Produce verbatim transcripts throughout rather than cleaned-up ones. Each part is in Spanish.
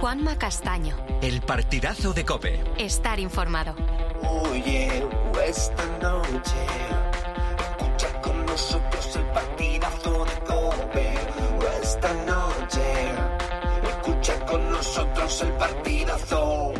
Juanma Castaño. El partidazo de COPE. Estar informado. Oye, esta noche escucha con nosotros el partidazo de COPE. Esta noche escucha con nosotros el partidazo.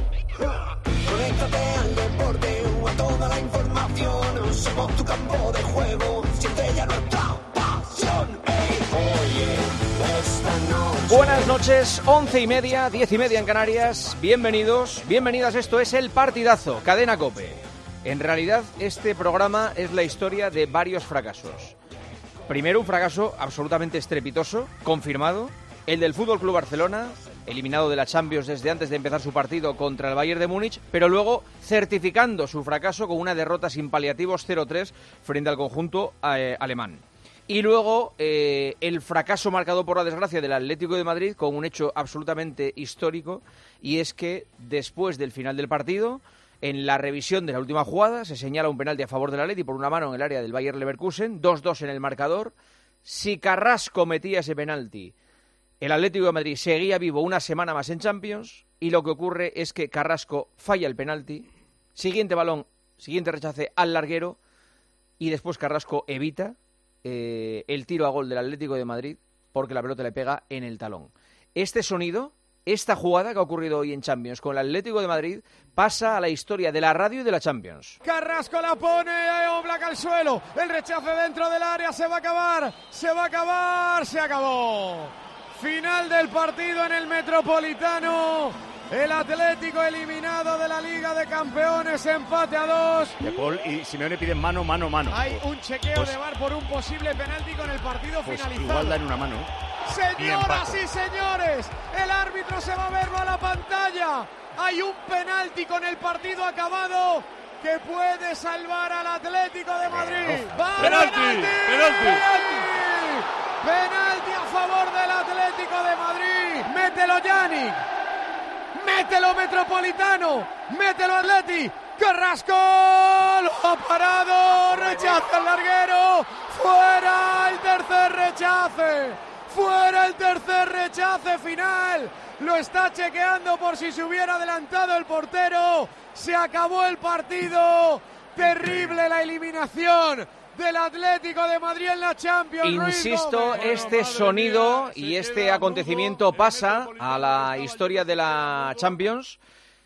Conéctate al deporte o a toda la información. Somos tu campo de juego. Siente ya nuestra pasión. Hey, oye, esta noche. Buenas noches, once y media, diez y media en Canarias. Bienvenidos, bienvenidas. Esto es El Partidazo, Cadena COPE. En realidad, este programa es la historia de varios fracasos. Primero, un fracaso absolutamente estrepitoso, confirmado, el del Fútbol Club Barcelona, eliminado de la Champions desde antes de empezar su partido contra el Bayern de Múnich, pero luego certificando su fracaso con una derrota sin paliativos cero tres frente al conjunto eh, alemán. Y luego eh, el fracaso marcado por la desgracia del Atlético de Madrid con un hecho absolutamente histórico, y es que después del final del partido, en la revisión de la última jugada, se señala un penalti a favor del Atleti por una mano en el área del Bayer Leverkusen, dos dos en el marcador. Si Carrasco metía ese penalti, el Atlético de Madrid seguía vivo una semana más en Champions, y lo que ocurre es que Carrasco falla el penalti, siguiente balón, siguiente rechace al larguero, y después Carrasco evita eh, el tiro a gol del Atlético de Madrid porque la pelota le pega en el talón. Este sonido, esta jugada que ha ocurrido hoy en Champions con el Atlético de Madrid, pasa a la historia de la radio y de la Champions. Carrasco la pone, Oblak al suelo, el rechace dentro del área, se va a acabar, se va a acabar, se acabó. Final del partido en el Metropolitano. El Atlético eliminado de la Liga de Campeones, empate a dos. De Paul y Simeone piden mano, mano, mano. Hay un chequeo pues, de V A R por un posible penalti con el partido pues finalizado. Igual dan una mano. Señoras y, y señores, el árbitro se va a verlo a la pantalla. Hay un penalti con el partido acabado que puede salvar al Atlético de Madrid. ¡Va, penalti, penalti! penalti! ¡Penalti! Penalti a favor del Atlético de Madrid. Mételo, Yannick. Mételo, Metropolitano. Mételo, Atleti. Carrasco lo ha parado. Rechaza el larguero. Fuera el tercer rechace. Fuera el tercer rechace final. Lo está chequeando por si se hubiera adelantado el portero. Se acabó el partido. Terrible la eliminación del Atlético de Madrid en la Champions. Insisto, este sonido y este acontecimiento pasa a la historia de la Champions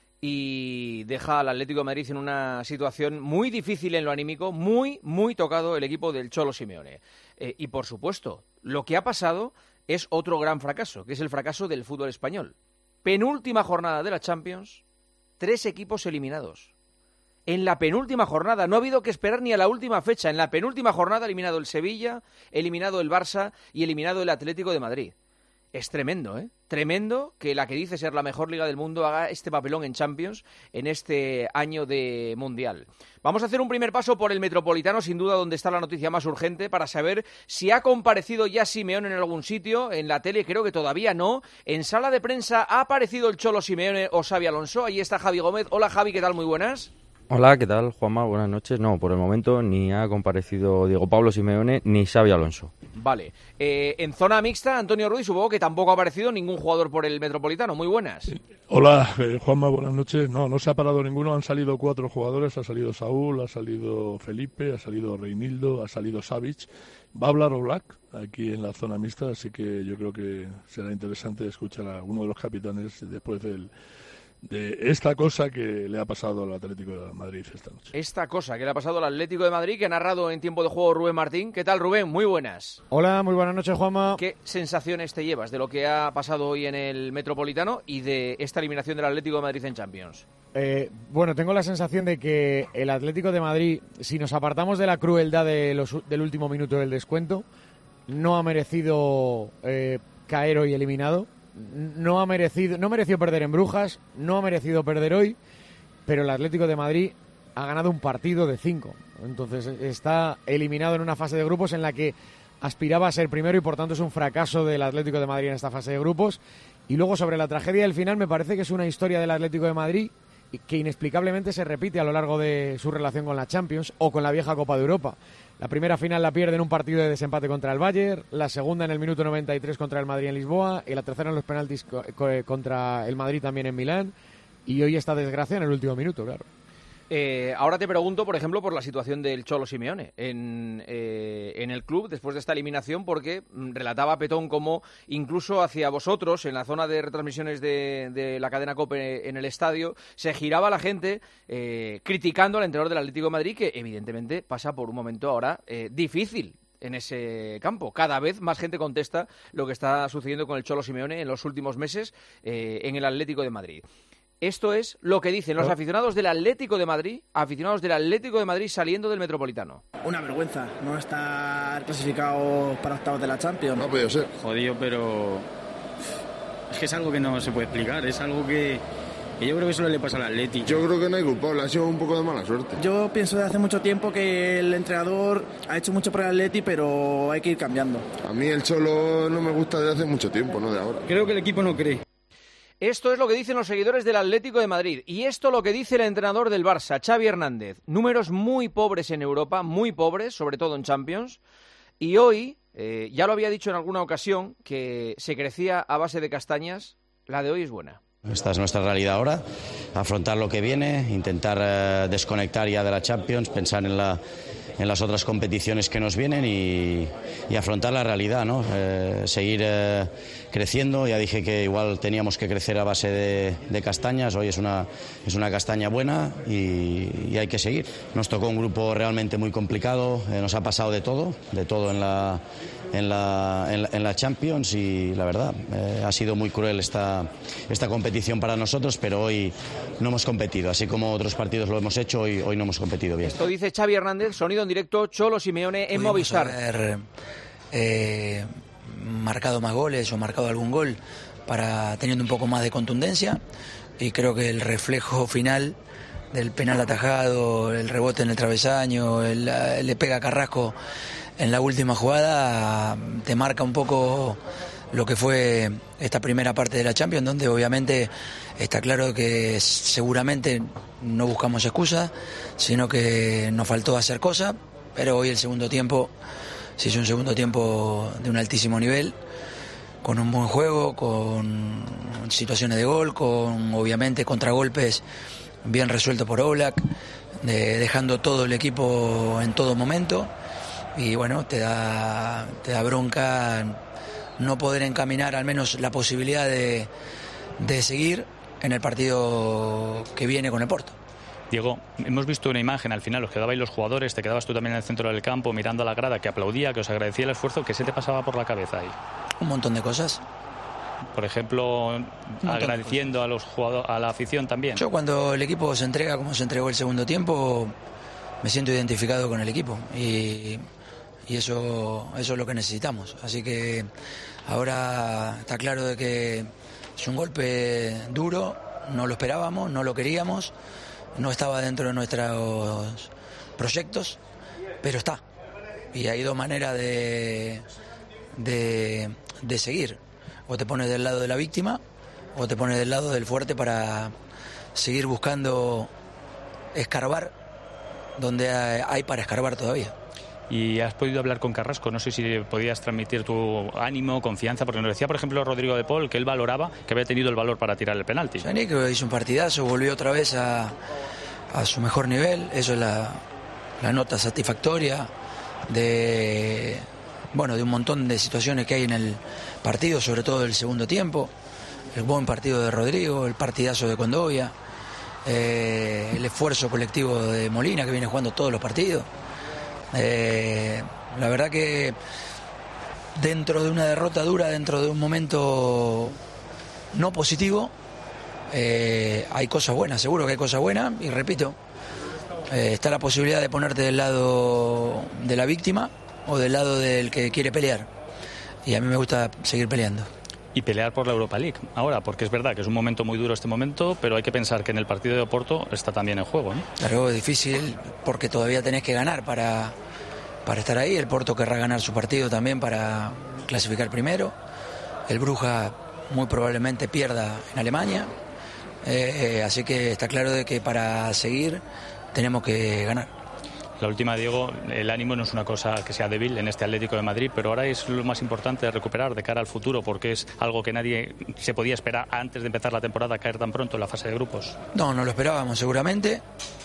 y deja al Atlético de Madrid en una situación muy difícil en lo anímico, muy, muy tocado el equipo del Cholo Simeone. Eh, y por supuesto, lo que ha pasado es otro gran fracaso, que es el fracaso del fútbol español. Penúltima jornada de la Champions, tres equipos eliminados. En la penúltima jornada, no ha habido que esperar ni a la última fecha. En la penúltima jornada, eliminado el Sevilla, eliminado el Barça y eliminado el Atlético de Madrid. Es tremendo, ¿eh? Tremendo que la que dice ser la mejor liga del mundo haga este papelón en Champions en este año de Mundial. Vamos a hacer un primer paso por el Metropolitano, sin duda donde está la noticia más urgente, para saber si ha comparecido ya Simeone en algún sitio. En la tele creo que todavía no. En sala de prensa ha aparecido el Cholo Simeone o Xabi Alonso. Ahí está Javi Gómez. Hola Javi, ¿qué tal? Muy buenas. Hola, ¿qué tal, Juanma? Buenas noches. No, por el momento ni ha comparecido Diego Pablo Simeone ni Xabi Alonso. Vale. Eh, en zona mixta, Antonio Ruiz, supongo que tampoco ha aparecido ningún jugador por el Metropolitano. Muy buenas. Hola, eh, Juanma, buenas noches. No, no se ha parado ninguno. Han salido cuatro jugadores. Ha salido Saúl, ha salido Felipe, ha salido Reinildo, ha salido Savic. Va a hablar Oblak aquí en la zona mixta, así que yo creo que será interesante escuchar a uno de los capitanes después del... de esta cosa que le ha pasado al Atlético de Madrid esta noche. Esta cosa que le ha pasado al Atlético de Madrid, que ha narrado en tiempo de juego Rubén Martín. ¿Qué tal, Rubén? Muy buenas. Hola, muy buenas noches, Juanma. ¿Qué sensaciones te llevas de lo que ha pasado hoy en el Metropolitano y de esta eliminación del Atlético de Madrid en Champions? Eh, bueno, tengo la sensación de que el Atlético de Madrid, si nos apartamos de la crueldad de los, del último minuto del descuento, no ha merecido eh, caer hoy eliminado. No ha merecido, no mereció perder en Brujas, no ha merecido perder hoy, pero el Atlético de Madrid ha ganado un partido de cinco. Entonces está eliminado en una fase de grupos en la que aspiraba a ser primero y por tanto es un fracaso del Atlético de Madrid en esta fase de grupos. Y luego sobre la tragedia del final, me parece que es una historia del Atlético de Madrid que inexplicablemente se repite a lo largo de su relación con la Champions o con la vieja Copa de Europa. La primera final la pierde en un partido de desempate contra el Bayern, la segunda en el minuto noventa y tres contra el Madrid en Lisboa y la tercera en los penaltis co- co- contra el Madrid también en Milán, y hoy esta desgracia en el último minuto, claro. Eh, ahora te pregunto, por ejemplo, por la situación del Cholo Simeone en, eh, en el club después de esta eliminación, porque mm, relataba Petón como incluso hacia vosotros, en la zona de retransmisiones de, de la cadena COPE en el estadio, se giraba la gente eh, criticando al entrenador del Atlético de Madrid, que evidentemente pasa por un momento ahora eh, difícil en ese campo. Cada vez más gente contesta lo que está sucediendo con el Cholo Simeone en los últimos meses eh, en el Atlético de Madrid. Esto es lo que dicen los aficionados del Atlético de Madrid, aficionados del Atlético de Madrid saliendo del Metropolitano. Una vergüenza no estar clasificado para octavos de la Champions. No ha podido ser. Jodido, pero es que es algo que no se puede explicar, es algo que, que yo creo que solo le pasa al Atleti. Yo creo que no hay culpable, ha sido un poco de mala suerte. Yo pienso desde hace mucho tiempo que el entrenador ha hecho mucho por el Atleti, pero hay que ir cambiando. A mí el Cholo no me gusta desde hace mucho tiempo, no de ahora. Creo que el equipo no cree. Esto es lo que dicen los seguidores del Atlético de Madrid. Y esto lo que dice el entrenador del Barça, Xavi Hernández. Números muy pobres en Europa, muy pobres, sobre todo en Champions. Y hoy, eh, ya lo había dicho en alguna ocasión, que se crecía a base de castañas. La de hoy es buena. Esta es nuestra realidad ahora, afrontar lo que viene, intentar eh, desconectar ya de la Champions, pensar en la... en las otras competiciones que nos vienen y, y afrontar la realidad, ¿no? Eh, seguir eh, creciendo. Ya dije que igual teníamos que crecer a base de, de castañas. Hoy es una, es una castaña buena y, y hay que seguir. Nos tocó un grupo realmente muy complicado, eh, nos ha pasado de todo, de todo en la, en la, en la, en la Champions y la verdad, eh, ha sido muy cruel esta, esta competición para nosotros, pero hoy no hemos competido. Así como otros partidos lo hemos hecho, hoy, hoy no hemos competido bien. Esto dice Xavi Hernández, sonido en directo, Cholo Simeone en Movistar. Haber, eh, marcado más goles o marcado algún gol para teniendo un poco más de contundencia, y creo que el reflejo final del penal atajado, el rebote en el travesaño, el, le pega a Carrasco en la última jugada, te marca un poco lo que fue esta primera parte de la Champions, donde obviamente está claro que seguramente no buscamos excusas, sino que nos faltó hacer cosas, pero hoy el segundo tiempo se hizo un segundo tiempo de un altísimo nivel, con un buen juego, con situaciones de gol, con obviamente contragolpes bien resueltos por Oblak, de, dejando todo el equipo en todo momento, y bueno, te da, te da bronca no poder encaminar al menos la posibilidad de, de seguir en el partido que viene con el Porto. Diego, hemos visto una imagen al final, os quedabais los jugadores, te quedabas tú también en el centro del campo mirando a la grada que aplaudía, que os agradecía el esfuerzo. ¿Qué se te pasaba por la cabeza ahí? Un montón de cosas. Por ejemplo, agradeciendo a los jugadores, a la afición también. Yo cuando el equipo se entrega como se entregó el segundo tiempo, me siento identificado con el equipo y, y eso, eso es lo que necesitamos. Así que ahora está claro de que es un golpe duro, no lo esperábamos, no lo queríamos, no estaba dentro de nuestros proyectos, pero está. Y hay dos maneras de, de, de seguir. O te pones del lado de la víctima o te pones del lado del fuerte para seguir buscando escarbar donde hay para escarbar todavía. Y has podido hablar con Carrasco, no sé si podías transmitir tu ánimo, confianza, porque nos decía, por ejemplo, Rodrigo de Paul, que él valoraba que había tenido el valor para tirar el penalti. Yannick hizo un partidazo, volvió otra vez a, a su mejor nivel, eso es la, la nota satisfactoria de, bueno, de un montón de situaciones que hay en el partido, sobre todo el segundo tiempo, el buen partido de Rodrigo, el partidazo de Condovia, eh, el esfuerzo colectivo de Molina, que viene jugando todos los partidos. Eh, la verdad que dentro de una derrota dura, dentro de un momento no positivo, eh, hay cosas buenas, seguro que hay cosas buenas, y repito, eh, está la posibilidad de ponerte del lado de la víctima o del lado del que quiere pelear, y a mí me gusta seguir peleando. Y pelear por la Europa League ahora, porque es verdad que es un momento muy duro este momento, pero hay que pensar que en el partido de Oporto está también en juego, ¿no? Claro, es difícil porque todavía tenés que ganar para, para estar ahí. El Porto querrá ganar su partido también para clasificar primero. El Bruja muy probablemente pierda en Alemania, Eh, eh, así que está claro de que para seguir tenemos que ganar. La última, Diego, el ánimo no es una cosa que sea débil en este Atlético de Madrid, pero ahora es lo más importante de recuperar de cara al futuro, porque es algo que nadie se podía esperar antes de empezar la temporada, caer tan pronto en la fase de grupos. No, no lo esperábamos seguramente,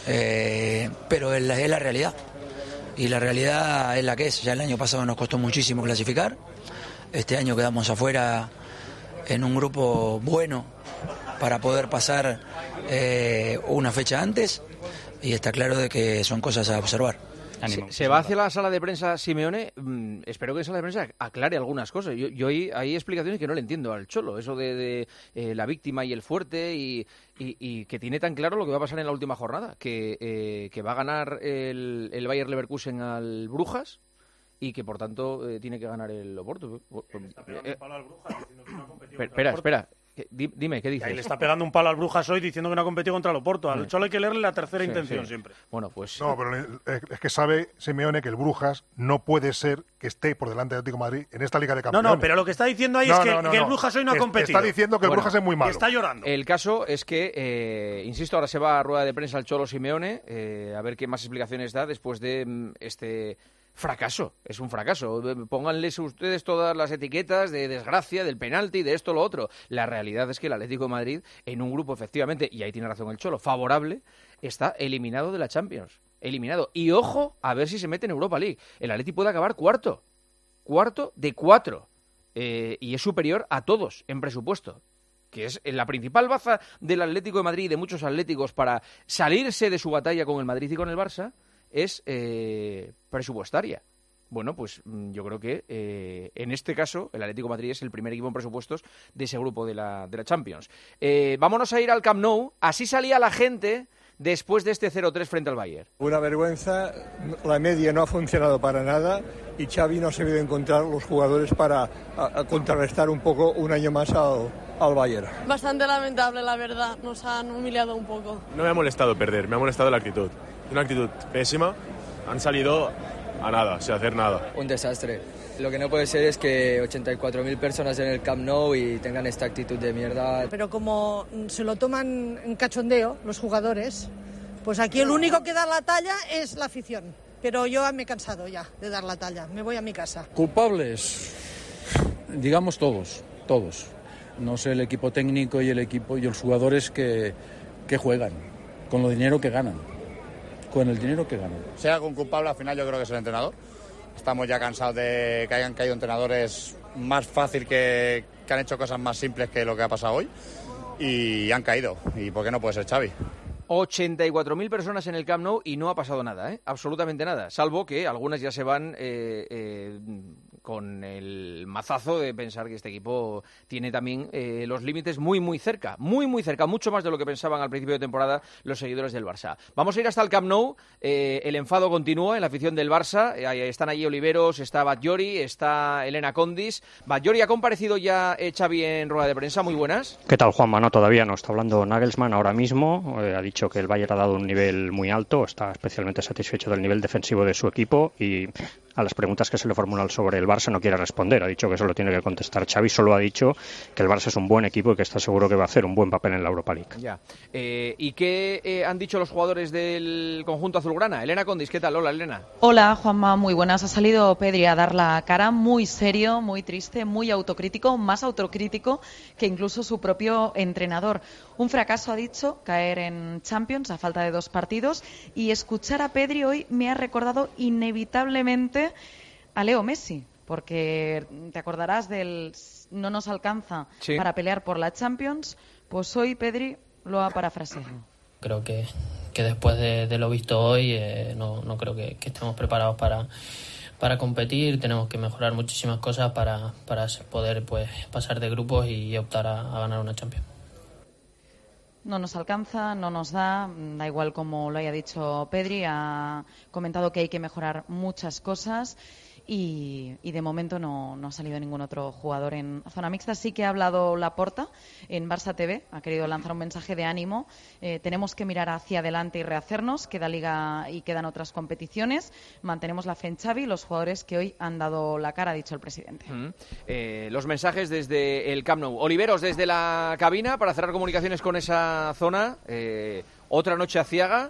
eh, pero es la, es la realidad. Y la realidad es la que es. Ya el año pasado nos costó muchísimo clasificar. Este año quedamos afuera en un grupo bueno para poder pasar eh, una fecha antes. Y está claro de que son cosas a observar. Se, se va hacia la sala de prensa Simeone. Mm, espero que la sala de prensa aclare algunas cosas. Yo, yo hay, hay explicaciones que no le entiendo al Cholo. Eso de, de eh, la víctima y el fuerte y, y, y que tiene tan claro lo que va a pasar en la última jornada. Que, eh, que va a ganar el, el Bayer Leverkusen al Brujas y que por tanto eh, tiene que ganar el Oporto. Eh, eh, espera, espera. Dime, ¿qué dices? Ahí le está pegando un palo al Brujas hoy diciendo que no ha competido contra el Oporto. Al Cholo hay que leerle la tercera sí, intención sí. siempre. Bueno, pues... No, pero es que sabe Simeone que el Brujas no puede ser que esté por delante del Atlético de Madrid en esta Liga de Campeones. No, no, pero lo que está diciendo ahí no, es que, no, no, que el no. Brujas hoy no ha competido. Está diciendo que el bueno, Brujas es muy malo. Y está llorando. El caso es que, eh, insisto, ahora se va a rueda de prensa el Cholo Simeone, eh, a ver qué más explicaciones da después de mm, este... fracaso, es un fracaso. Pónganles ustedes todas las etiquetas de desgracia, del penalti, de esto, lo otro. La realidad es que el Atlético de Madrid, en un grupo, efectivamente, y ahí tiene razón el Cholo, favorable, está eliminado de la Champions. Eliminado. Y ojo, a ver si se mete en Europa League. El Atlético puede acabar cuarto. Cuarto de cuatro. Eh, y es superior a todos en presupuesto. Que es la principal baza del Atlético de Madrid y de muchos atléticos para salirse de su batalla con el Madrid y con el Barça, es eh, presupuestaria. Bueno, pues yo creo que eh, en este caso el Atlético de Madrid es el primer equipo en presupuestos de ese grupo de la, de la Champions. Eh, vámonos a ir al Camp Nou. Así salía la gente después de este cero tres frente al Bayern. Una vergüenza, la media no ha funcionado para nada y Xavi no ha sabido encontrar los jugadores para a, a contrarrestar un poco un año más al, al Bayern. Bastante lamentable, la verdad. Nos han humillado un poco. No me ha molestado perder, me ha molestado la actitud. Una actitud pésima, han salido a nada, sin hacer nada. Un desastre. Lo que no puede ser es que ochenta y cuatro mil personas en el Camp Nou y tengan esta actitud de mierda. Pero como se lo toman en cachondeo los jugadores, pues aquí el único que da la talla es la afición. Pero yo me he cansado ya de dar la talla, me voy a mi casa. Culpables, digamos todos, todos. No sé el equipo técnico y el equipo y los jugadores que, que juegan, con lo dinero que ganan. Con el dinero que ganan. Sea algún culpable, al final yo creo que es el entrenador. Estamos ya cansados de que hayan caído entrenadores más fácil que, que han hecho cosas más simples que lo que ha pasado hoy. Y han caído. ¿Y por qué no puede ser Xavi? ochenta y cuatro mil personas en el Camp Nou y no ha pasado nada, ¿eh? Absolutamente nada. Salvo que algunas ya se van eh, eh, con el mazazo de pensar que este equipo tiene también eh, los límites muy, muy cerca. Muy, muy cerca. Mucho más de lo que pensaban al principio de temporada los seguidores del Barça. Vamos a ir hasta el Camp Nou. Eh, el enfado continúa en la afición del Barça. Eh, están allí Oliveros, está Batllori, está Elena Condis. Batllori, ¿ha comparecido ya eh, Xavi en rueda de prensa? Muy buenas. ¿Qué tal, Juanma? No, todavía no. Está hablando Nagelsmann ahora mismo. Eh, ha dicho que el Bayern ha dado un nivel muy alto, está especialmente satisfecho del nivel defensivo de su equipo y a las preguntas que se le formulan sobre el Barça no quiere responder. Ha dicho que eso lo tiene que contestar Xavi. Solo ha dicho que el Barça es un buen equipo y que está seguro que va a hacer un buen papel en la Europa League. Ya. Eh, ¿Y qué eh, han dicho los jugadores del conjunto azulgrana? Elena Condis, ¿qué tal? Hola, Elena. Hola, Juanma, muy buenas. Ha salido Pedri a dar la cara, muy serio, muy triste, muy autocrítico, más autocrítico que incluso su propio entrenador. Un fracaso, ha dicho, caer en Champions a falta de dos partidos, y escuchar a Pedri hoy me ha recordado inevitablemente a Leo Messi, porque te acordarás del no nos alcanza sí. para pelear por la Champions, pues hoy Pedri lo ha parafraseado. Creo que, que después de, de lo visto hoy eh, no, no creo que, que estemos preparados para, para competir. Tenemos que mejorar muchísimas cosas para, para poder pues pasar de grupos y optar a, a ganar una Champions. No nos alcanza, no nos da, da igual como lo haya dicho Pedri, ha comentado que hay que mejorar muchas cosas y, y de momento no, no ha salido ningún otro jugador en zona mixta. Sí que ha hablado Laporta en Barça T V, ha querido lanzar un mensaje de ánimo. Eh, tenemos que mirar hacia adelante y rehacernos, queda Liga y quedan otras competiciones. Mantenemos la fe en Xavi, los jugadores que hoy han dado la cara, ha dicho el presidente. Mm. Eh, los mensajes desde el Camp Nou. Oliveros, desde la cabina, para cerrar comunicaciones con esa zona. Eh, otra noche aciaga.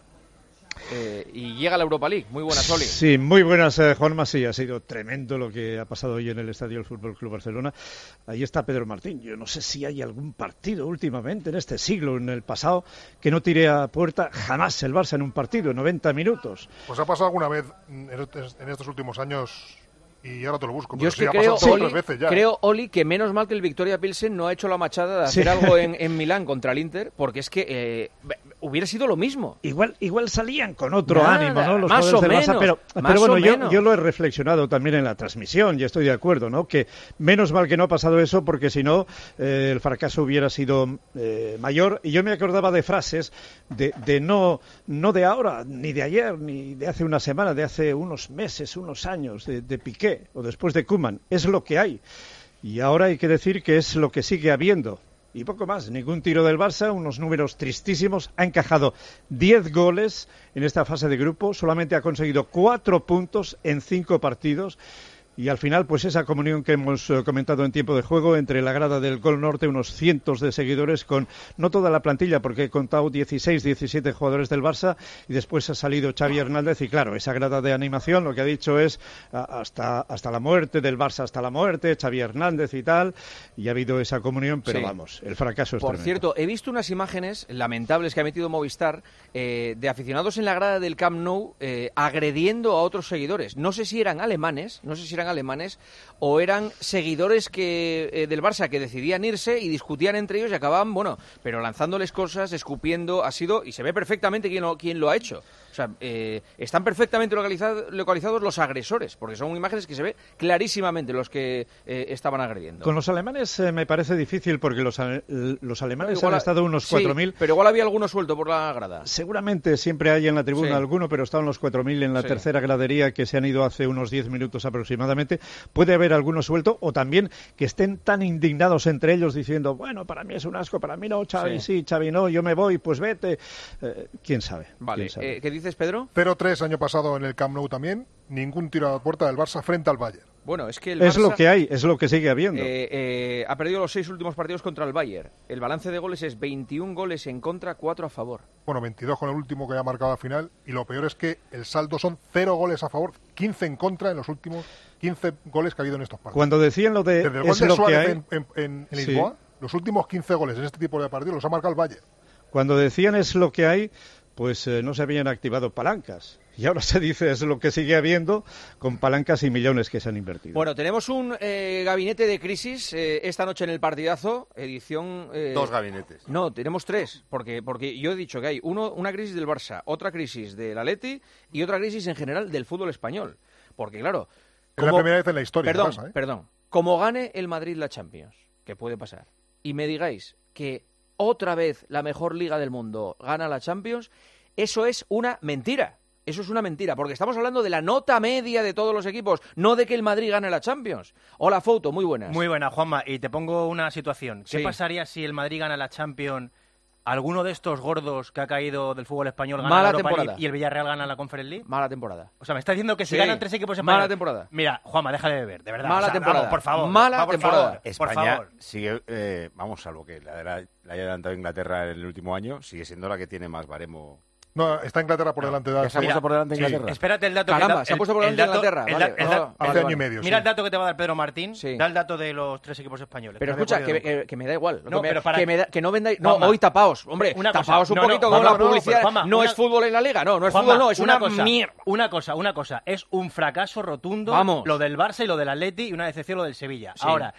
Eh, y llega la Europa League. Muy buenas, Oli. Sí, muy buenas, eh, Juanma. Sí, ha sido tremendo lo que ha pasado hoy en el estadio del Fútbol Club Barcelona. Ahí está Pedro Martín. Yo no sé si hay algún partido últimamente en este siglo, en el pasado, que no tire a puerta jamás el Barça en un partido, en noventa minutos. Pues ha pasado alguna vez en estos últimos años. Y ahora te lo busco. Yo es que sí, creo, sí, Oli, veces ya. creo, Oli, que menos mal que el Victoria Pilsen no ha hecho la machada de hacer sí. algo en, en Milán contra el Inter, porque es que eh, hubiera sido lo mismo. Igual igual salían con otro Nada, ánimo, ¿no? Los más o del menos, Barça, pero, más pero bueno, o yo, menos. yo lo he reflexionado también en la transmisión y estoy de acuerdo, ¿no? Que menos mal que no ha pasado eso, porque si no, eh, el fracaso hubiera sido eh, mayor. Y yo me acordaba de frases de, de no, no de ahora, ni de ayer, ni de hace una semana, de hace unos meses, unos años, de, de Piqué, o después de Koeman. Es lo que hay. Y ahora hay que decir que es lo que sigue habiendo. Y poco más, ningún tiro del Barça, unos números tristísimos. Ha encajado diez goles en esta fase de grupo, solamente ha conseguido cuatro puntos en cinco partidos. Y al final, pues esa comunión que hemos eh, comentado en tiempo de juego entre la grada del Gol Norte, unos cientos de seguidores con, no toda la plantilla, porque he contado dieciséis, diecisiete jugadores del Barça, y después ha salido Xavi Hernández, y claro, esa grada de animación lo que ha dicho es a, hasta, hasta la muerte, del Barça hasta la muerte, Xavi Hernández y tal, y ha habido esa comunión, pero sí. vamos, el fracaso es Por tremendo. cierto, he visto unas imágenes lamentables que ha metido Movistar eh, de aficionados en la grada del Camp Nou eh, agrediendo a otros seguidores. No sé si eran alemanes, no sé si eran alemanes o eran seguidores que eh, del Barça que decidían irse y discutían entre ellos y acababan, bueno, pero lanzándoles cosas, escupiendo, ha sido, y se ve perfectamente quién lo, quién lo ha hecho. O sea, eh, están perfectamente localizado, localizados los agresores, porque son imágenes que se ve clarísimamente los que eh, estaban agrediendo. Con los alemanes eh, me parece difícil, porque los, los alemanes igual, han estado unos cuatro mil. Sí, pero igual había alguno suelto por la grada. Seguramente siempre hay en la tribuna sí. alguno, pero estaban los cuatro mil en la sí. tercera gradería, que se han ido hace unos diez minutos aproximadamente. Puede haber alguno suelto, o también que estén tan indignados entre ellos diciendo, bueno, para mí es un asco, para mí no, Xavi sí, sí Xavi no, yo me voy, pues vete. Eh, ¿Quién sabe? Vale, ¿Quién sabe? Eh, ¿qué dices, Pedro? cero tres año pasado en el Camp Nou también, ningún tiro a la puerta del Barça frente al Bayern. Bueno, es que el Es Barça, lo que hay, es lo que sigue habiendo. Eh, eh, ha perdido los seis últimos partidos contra el Bayern. El balance de goles es veintiún goles en contra, cuatro a favor. Bueno, veintidós con el último que ha marcado al final, y lo peor es que el saldo son cero goles a favor, quince en contra en los últimos quince goles que ha habido en estos partidos. Cuando decían lo de Desde el es gol de lo Suárez que hay, en, en, en, en Lisboa, sí. los últimos quince goles en este tipo de partidos los ha marcado el Bayern. Cuando decían es lo que hay, pues eh, no se habían activado palancas. Y ahora se dice es lo que sigue habiendo, con palancas y millones que se han invertido. Bueno, tenemos un eh, gabinete de crisis eh, esta noche en el partidazo, edición... Eh, Dos gabinetes. No, tenemos tres, porque porque yo he dicho que hay uno una crisis del Barça, otra crisis del Atleti y otra crisis en general del fútbol español. Porque claro... Es la primera vez en la historia. Perdón, Barça, ¿eh? perdón. Como gane el Madrid la Champions, que puede pasar, y me digáis que otra vez la mejor liga del mundo gana la Champions, eso es una mentira. Eso es una mentira, porque estamos hablando de la nota media de todos los equipos, no de que el Madrid gane la Champions. Hola, Fouto, muy buenas. Muy buena, Juanma, y te pongo una situación. ¿Qué Sí. pasaría si el Madrid gana la Champions, alguno de estos gordos que ha caído del fútbol español gana Mala la Europa temporada. League y el Villarreal gana la Conference League? Mala temporada. O sea, me estás diciendo que si Sí. ganan tres equipos españoles... Mala temporada. Mira, Juanma, deja de beber, de verdad. Mala O sea, temporada. Vamos, por favor. Mala va, por temporada. favor, por España favor. sigue, eh, vamos, salvo que la, la, la haya adelantado Inglaterra en el último año, sigue siendo la que tiene más baremo. No, está Inglaterra por delante de ¿Ya se ha puesto por delante Sí. Inglaterra? Espérate el dato Caramba, que da- se ha el- puesto por el delante dato- Inglaterra. el Vale, da- el vale, da- vale, hace vale. año y medio. Mira sí. el dato que te va a dar Pedro Martín, Sí. da el dato de los tres equipos españoles. Pero que no escucha, había que, podido que, que me da igual. No, que, me, pero para- que, me da- que no vendáis... No, Juanma, hoy tapaos. Hombre, una cosa, tapaos un no, no, poquito Juanma, con la no, no, publicidad. pero Juanma, no una- es fútbol en la Liga, no, no es Juanma, fútbol, no, es una, cosa, mierda. Una cosa, una cosa, es un fracaso rotundo Vamos. lo del Barça y lo del Atleti y una decepción lo del Sevilla. Sí. Ahora,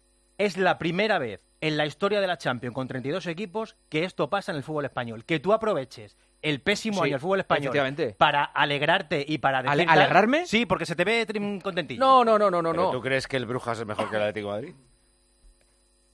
es la primera vez en la historia de la Champions con treinta y dos equipos que esto pasa en el fútbol español. Que tú aproveches el pésimo Sí, año del fútbol español efectivamente. para alegrarte y para decir... Ale- tal- ¿alegrarme? Sí, porque se te ve trim- contentillo. No, no, no, no, no. ¿Pero no. tú crees que el Brujas es mejor que el Atlético de Madrid?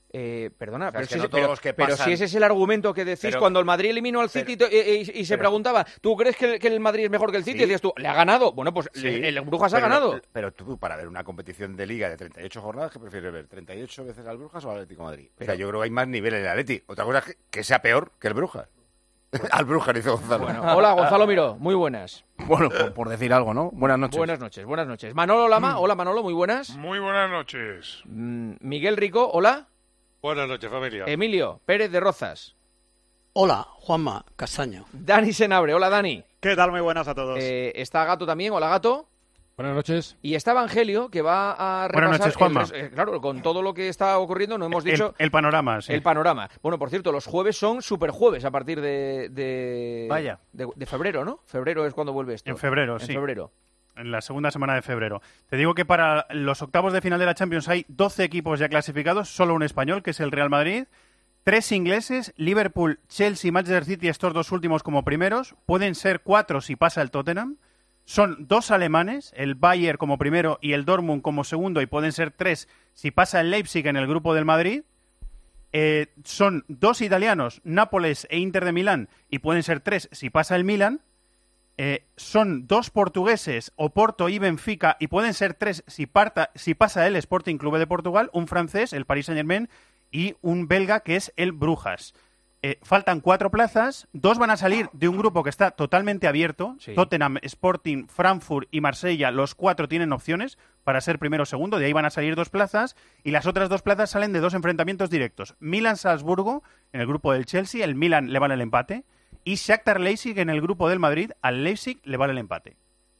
Eh, perdona, O sea, pero, es que si, no todos pero- los que pero pasan- si ese es el argumento que decís Pero- cuando el Madrid eliminó al City pero- y, y- y se pero- preguntaba, ¿tú crees que el, que el Madrid es mejor que el City? Sí. Y decías tú, ¿le ha ganado? Bueno, pues Sí, le- el Brujas ha pero- ganado. Pero tú, para ver una competición de liga de treinta y ocho jornadas, ¿qué prefieres ver? ¿treinta y ocho veces al Brujas o al Atlético de Madrid? O sea, yo creo que hay más nivel en el Atleti. Otra cosa es que, que sea peor que el Brujas. al Brujas, dice Gonzalo. Bueno, hola, Gonzalo Miró, muy buenas. Bueno, por, por decir algo, ¿no? Buenas noches. Buenas noches, buenas noches. Manolo Lama, hola Manolo, muy buenas. Muy buenas noches. Mm, Miguel Rico, hola. Buenas noches, familia. Emilio Pérez de Rozas. Hola, Juanma Castaño. Dani Senabre, hola Dani. ¿Qué tal? Muy buenas a todos. Eh, está Gato también, hola Gato. Buenas noches. Y está Evangelio, que va a repasar... Buenas noches, Juanma. el res- eh, claro, con todo lo que está ocurriendo, no hemos dicho... El, el panorama, sí. El panorama. Bueno, por cierto, los jueves son superjueves a partir de, de, Vaya. de, de febrero, ¿no? Febrero es cuando vuelve esto. En febrero, en sí. febrero. En la segunda semana de febrero. Te digo que para los octavos de final de la Champions hay doce equipos ya clasificados, solo un español, que es el Real Madrid, tres ingleses, Liverpool, Chelsea, Manchester City, estos dos últimos como primeros, pueden ser cuatro si pasa el Tottenham, son dos alemanes, el Bayern como primero y el Dortmund como segundo, y pueden ser tres si pasa el Leipzig en el grupo del Madrid. Eh, son dos italianos, Nápoles e Inter de Milán, y pueden ser tres si pasa el Milan. Eh, son dos portugueses, Oporto y Benfica, y pueden ser tres si, parta, si pasa el Sporting Clube de Portugal, un francés, el Paris Saint-Germain, y un belga que es el Brujas. Eh, faltan cuatro plazas, dos van a salir de un grupo que está totalmente abierto, Sí. Tottenham, Sporting, Frankfurt y Marsella, los cuatro tienen opciones para ser primero o segundo, de ahí van a salir dos plazas, y las otras dos plazas salen de dos enfrentamientos directos. Milan-Salzburgo, en el grupo del Chelsea, el Milan le vale el empate, y Shakhtar Leipzig en el grupo del Madrid, al Leipzig le vale el empate.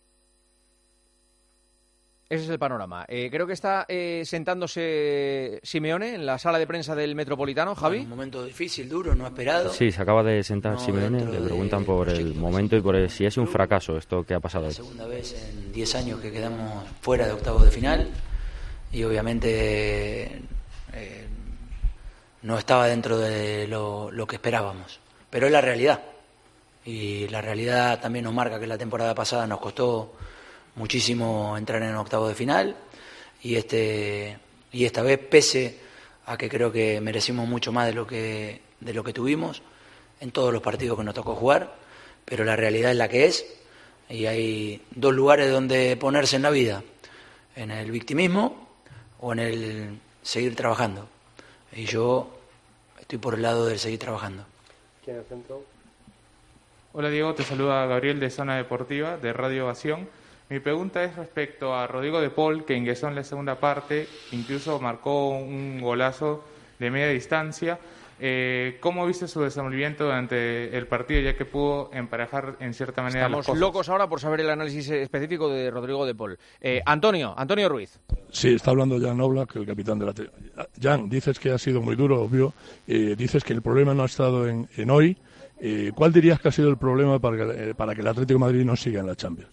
Ese es el panorama. Eh, creo que está eh, sentándose Simeone en la sala de prensa del Metropolitano, Javi. Un momento difícil, duro, no esperado. Sí, se acaba de sentar No, Simeone, dentro le de preguntan por el momento y por el- si es un fracaso esto que ha pasado hoy. Segunda vez en diez años que quedamos fuera de octavos de final y obviamente eh, no estaba dentro de lo, lo que esperábamos. Pero es la realidad. Y la realidad también nos marca que la temporada pasada nos costó muchísimo entrar en octavos de final y este y esta vez, pese a que creo que merecimos mucho más de lo que de lo que tuvimos en todos los partidos que nos tocó jugar, pero la realidad es la que es y hay dos lugares donde ponerse en la vida, en el victimismo o en el seguir trabajando, y yo estoy por el lado del seguir trabajando. ¿Quién es el centro? Hola Diego, te saluda Gabriel de Zona Deportiva, de Radio Ovación. Mi pregunta es respecto a Rodrigo de Paul, que ingresó en la segunda parte, incluso marcó un golazo de media distancia. Eh, ¿Cómo viste su desenvolvimiento durante el partido, ya que pudo emparejar en cierta manera las Estamos cosas? locos ahora por saber el análisis específico de Rodrigo de Paul. Eh, Antonio, Antonio Ruiz. Sí, está hablando Jan Oblak, el capitán de la... Te- Jan, dices que ha sido muy duro, obvio. Eh, dices que el problema no ha estado en, en hoy. Eh, ¿Cuál dirías que ha sido el problema para que, eh, para que el Atlético de Madrid no siga en la Champions?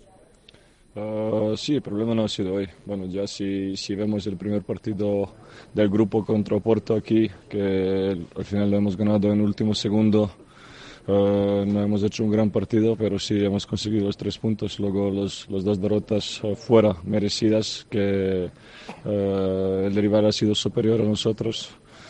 Uh, sí, el problema no ha sido hoy. Bueno, ya si, si vemos el primer partido del grupo contra Oporto aquí, que al final lo hemos ganado en el último segundo, uh, no hemos hecho un gran partido, pero sí hemos conseguido los tres puntos. Luego los, los dos derrotas uh, fuera, merecidas, que uh, el rival ha sido superior a nosotros.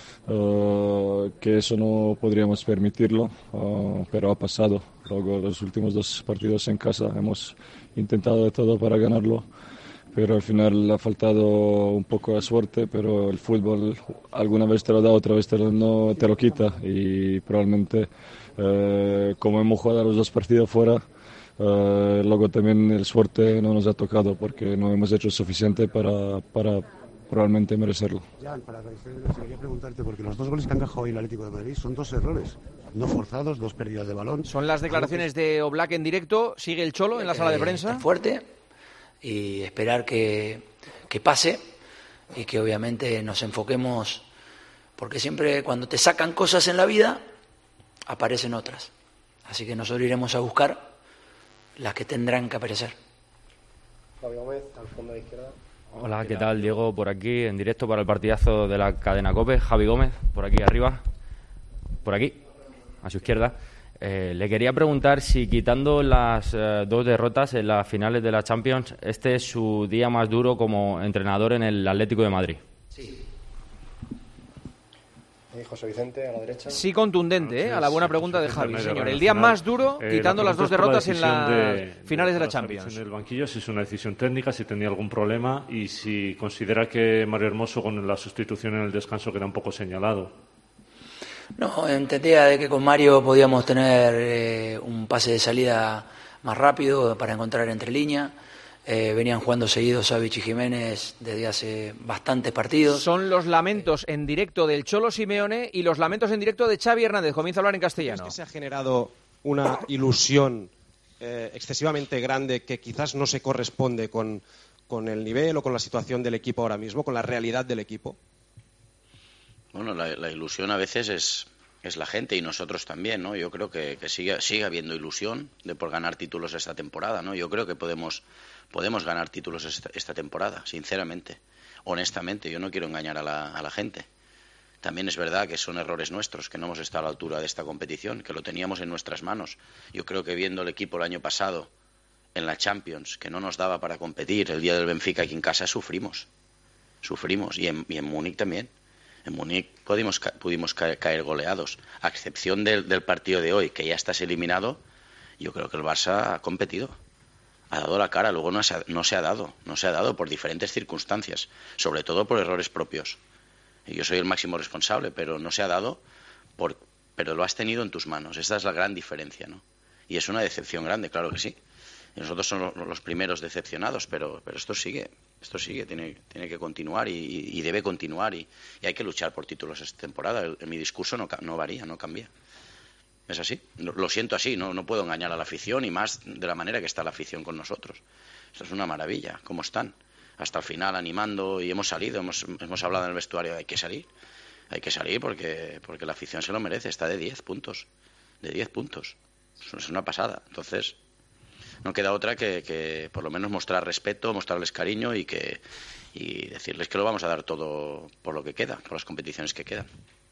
Uh, que eso no podríamos permitirlo, uh, pero ha pasado. Luego los últimos dos partidos en casa hemos intentado de todo para ganarlo, pero al final ha faltado un poco de suerte, pero el fútbol alguna vez te lo da, otra vez te lo, no te lo quita, y probablemente uh, como hemos jugado los dos partidos fuera, uh, luego también el suerte no nos ha tocado porque no hemos hecho suficiente para, para probablemente merecerlo. Jan, para quería preguntarte, porque los dos goles que han encajado hoy el Atlético de Madrid son dos errores, no forzados, dos pérdidas de balón. Son las declaraciones de Oblak en directo. Sigue el Cholo en la sala de prensa. Eh, fuerte y esperar que, que pase y que obviamente nos enfoquemos, porque siempre cuando te sacan cosas en la vida aparecen otras, así que nosotros iremos a buscar las que tendrán que aparecer. Fabio Gómez, al fondo de la izquierda. Hola, ¿qué tal? Diego por aquí, en directo para el partidazo de la cadena COPE. Javi Gómez, por aquí arriba, por aquí, a su izquierda. Eh, le quería preguntar si, quitando las eh, dos derrotas en las finales de la Champions, este es su día más duro como entrenador en el Atlético de Madrid. Sí. Y José Vicente, a la derecha. Sí, contundente, ¿eh? A la buena pregunta de Javi, Medio señor. El nacional. día más duro, Eh, quitando la las dos pregunta es derrotas por en la las decisión de- finales de la por Champions. decisión del banquillo, si es una decisión técnica, si tenía algún problema y si considera que Mario Hermoso con la sustitución en el descanso queda un poco señalado. No, entendía de que con Mario podíamos tener eh, un pase de salida más rápido para encontrar entre líneas. Eh, venían jugando seguidos Savic y Jiménez desde hace bastantes partidos. Son los lamentos en directo del Cholo Simeone y los lamentos en directo de Xavi Hernández. Comienza a hablar en castellano. ¿Es que se ha generado una ilusión eh, excesivamente grande que quizás no se corresponde con, con el nivel o con la situación del equipo ahora mismo, con la realidad del equipo? Bueno, la, la ilusión a veces es, es la gente y nosotros también, ¿no? Yo creo que, que sigue, sigue habiendo ilusión de por ganar títulos esta temporada, ¿no? Yo creo que podemos, podemos ganar títulos esta, esta temporada, sinceramente, honestamente. Yo no quiero engañar a la, a la gente. También es verdad que son errores nuestros, que no hemos estado a la altura de esta competición, que lo teníamos en nuestras manos. Yo creo que viendo el equipo el año pasado en la Champions, que no nos daba para competir, el día del Benfica aquí en casa sufrimos, sufrimos, y en, y en Múnich también. En Múnich pudimos, pudimos caer, caer goleados. A excepción del, del partido de hoy, que ya estás eliminado, yo creo que el Barça ha competido. Ha dado la cara, luego no se ha, no se ha dado. No se ha dado por diferentes circunstancias, sobre todo por errores propios. Y yo soy el máximo responsable, pero no se ha dado, por, pero lo has tenido en tus manos. Esta es la gran diferencia, ¿no? Y es una decepción grande, claro que sí. Y nosotros somos los primeros decepcionados, pero, pero esto sigue, esto sigue, tiene, tiene que continuar y, y debe continuar y, y hay que luchar por títulos esta temporada. El, mi discurso no, no varía, no cambia. Es así, lo, lo siento así, no, no puedo engañar a la afición y más de la manera que está la afición con nosotros. Esto es una maravilla, cómo están. Hasta el final animando y hemos salido, hemos, hemos hablado en el vestuario, hay que salir, hay que salir porque, porque la afición se lo merece, está de diez puntos, de diez puntos. Eso es una pasada, entonces no queda otra que, que por lo menos mostrar respeto, mostrarles cariño y que y decirles que lo vamos a dar todo por lo que queda, por las competiciones que quedan.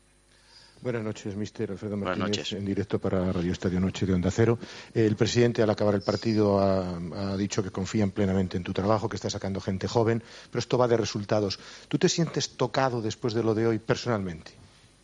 Buenas noches, mister Alfredo Buenas Martínez, noches. en directo para Radio Estadio Noche de Onda Cero. El presidente, al acabar el partido, ha, ha dicho que confían plenamente en tu trabajo, que está sacando gente joven, pero esto va de resultados. ¿Tú te sientes tocado después de lo de hoy personalmente?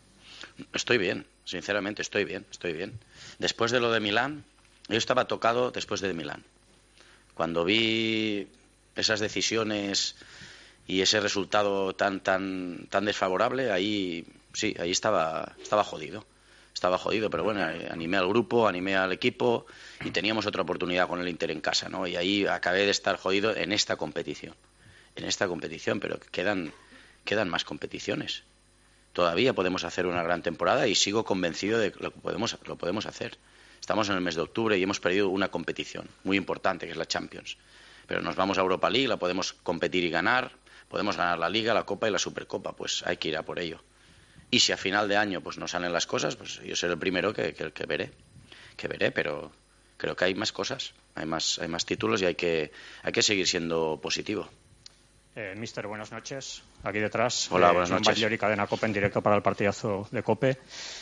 Estoy bien, sinceramente estoy bien, estoy bien. Después de lo de Milán, yo estaba tocado después de Milán. Cuando vi esas decisiones y ese resultado tan tan tan desfavorable, ahí sí, ahí estaba estaba jodido. Estaba jodido, pero bueno, animé al grupo, animé al equipo y teníamos otra oportunidad con el Inter en casa, ¿no? Y ahí acabé de estar jodido en esta competición. En esta competición, pero quedan quedan más competiciones. Todavía podemos hacer una gran temporada y sigo convencido de que lo podemos lo podemos hacer. Estamos en el mes de octubre y hemos perdido una competición muy importante, que es la Champions. Pero nos vamos a Europa League, la podemos competir y ganar, podemos ganar la Liga, la Copa y la Supercopa, pues hay que ir a por ello. Y si a final de año pues no salen las cosas, pues yo seré el primero que, que, que veré, que veré, pero creo que hay más cosas, hay más, hay más títulos y hay que, hay que seguir siendo positivo. Eh, Mister, buenas noches. Aquí detrás, Hola, eh, buenas Joan noches. Batllori, Cadena COPE, en directo para el partidazo de COPE.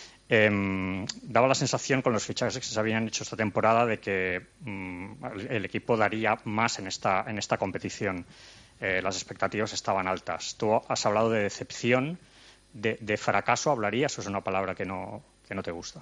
Eh, daba la sensación con los fichajes que se habían hecho esta temporada de que mm, el, el equipo daría más en esta, en esta competición. Eh, las expectativas estaban altas. Tú has hablado de decepción, de, de fracaso, ¿hablarías o es una palabra que no, que no te gusta?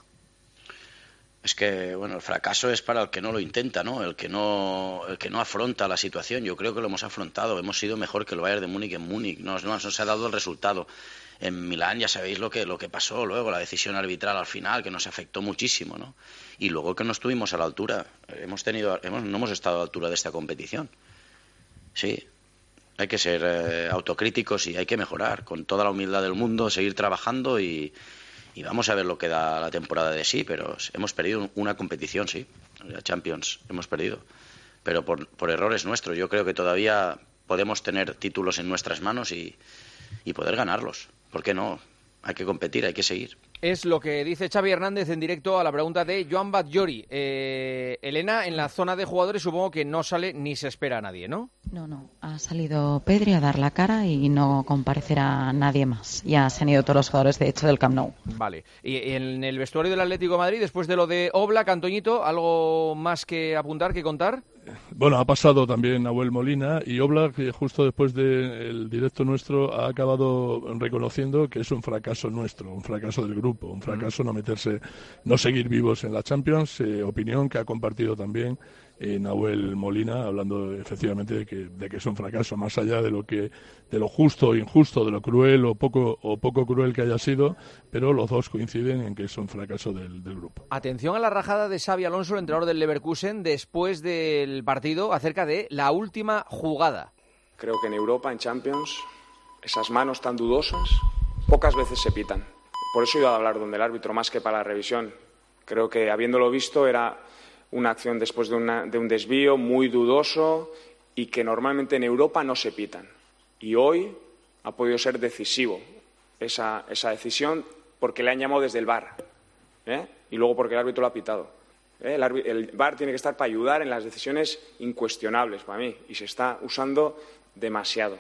Es que, bueno, el fracaso es para el que no lo intenta, ¿no? El que no, el que no afronta la situación. Yo creo que lo hemos afrontado. Hemos sido mejor que el Bayern de Múnich en Múnich. No, no, no se ha dado el resultado. En Milán ya sabéis lo que, lo que pasó luego, la decisión arbitral al final, que nos afectó muchísimo, ¿no? Y luego que no estuvimos a la altura. Hemos tenido, hemos, no hemos estado a la altura de esta competición. Sí, hay que ser eh, autocríticos y hay que mejorar. Con toda la humildad del mundo, seguir trabajando y... Y vamos a ver lo que da la temporada de sí, pero hemos perdido una competición, sí, la Champions, hemos perdido. Pero por, por errores nuestros, yo creo que todavía podemos tener títulos en nuestras manos y, y poder ganarlos. ¿Por qué no? Hay que competir, hay que seguir. Es lo que dice Xavi Hernández en directo a la pregunta de Joan Batllori. Eh, Elena, en la zona de jugadores supongo que no sale ni se espera a nadie, ¿no? No, no. Ha salido Pedri a dar la cara y no comparecerá nadie más. Ya se han ido todos los jugadores, de hecho, del Camp Nou. Vale. Y en el vestuario del Atlético de Madrid, después de lo de Oblak, Antoñito, ¿algo más que apuntar, que contar? Bueno, ha pasado también Nahuel Molina y Oblak, que justo después del directo nuestro ha acabado reconociendo que es un fracaso nuestro, un fracaso del grupo, un fracaso no meterse, no seguir vivos en la Champions, eh, opinión que ha compartido también eh, Nahuel Molina, hablando efectivamente de que, de que es un fracaso, más allá de lo que, de lo justo o injusto, de lo cruel o poco o poco cruel que haya sido, pero los dos coinciden en que es un fracaso del, del grupo. Atención a la rajada de Xabi Alonso, el entrenador del Leverkusen, después del partido, acerca de la última jugada. Creo que en Europa, en Champions, esas manos tan dudosas pocas veces se pitan. Por eso he ido a hablar donde el árbitro, más que para la revisión. Creo que, habiéndolo visto, era una acción después de, una, de un desvío muy dudoso y que normalmente en Europa no se pitan. Y hoy ha podido ser decisivo esa, esa decisión porque le han llamado desde el V A R, ¿eh? Y luego porque el árbitro lo ha pitado. ¿eh? El, el V A R tiene que estar para ayudar en las decisiones incuestionables para mí y se está usando demasiado.